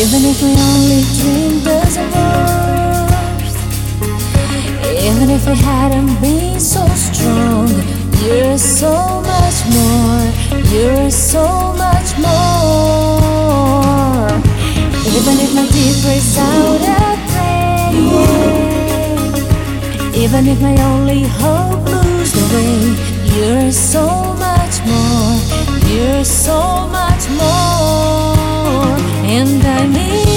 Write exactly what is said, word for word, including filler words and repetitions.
Even if my only dream doesn't work, even if it hadn't been so strong, you're so much more, you're so much more. Even if my deep breaks out a prayer, even if my only hope lose the way, you're so much more, you're so much more, and I need